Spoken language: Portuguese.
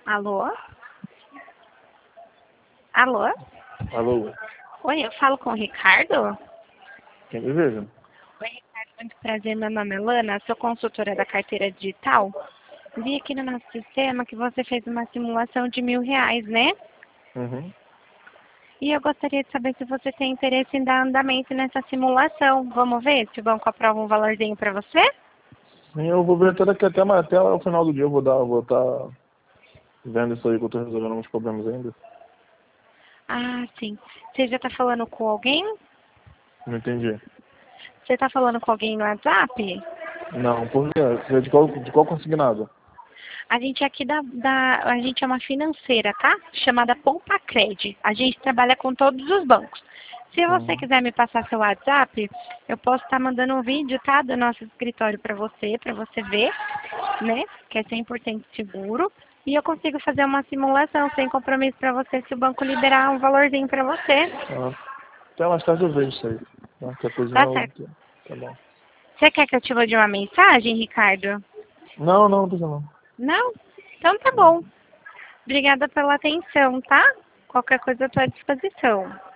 Alô? Alô? Alô? Oi, eu falo com o Ricardo? Quem deseja? Oi, Ricardo, muito prazer, meu nome é Lana, sou consultora da carteira digital. Vi aqui no nosso sistema que você fez uma simulação de R$ 1.000, né? Uhum. E eu gostaria de saber se você tem interesse em dar andamento nessa simulação. Vamos ver se o banco aprova um valorzinho para você? Sim, eu vou ver até o final do dia vou estar vendo isso aí que eu tô resolvendo uns problemas ainda. Ah, sim. Você já está falando com alguém? Não entendi. Você está falando com alguém no WhatsApp? Não, por quê? Você é de qual consignado? A gente aqui a gente é uma financeira, tá? Chamada Poupacred. A gente trabalha com todos os bancos. Se você Uhum. quiser me passar seu WhatsApp, eu posso estar mandando um vídeo, tá? Do nosso escritório para você ver, né? Que é 100% seguro. E eu consigo fazer uma simulação sem compromisso para você se o banco liberar um valorzinho para você. Ah, até mais tarde eu vejo isso aí. Qualquer coisinha Tá certo. tá bom. Você quer que eu te mande uma mensagem, Ricardo? Não precisa não. Não? Então tá Não. bom. Obrigada pela atenção, tá? Qualquer coisa eu estou à disposição.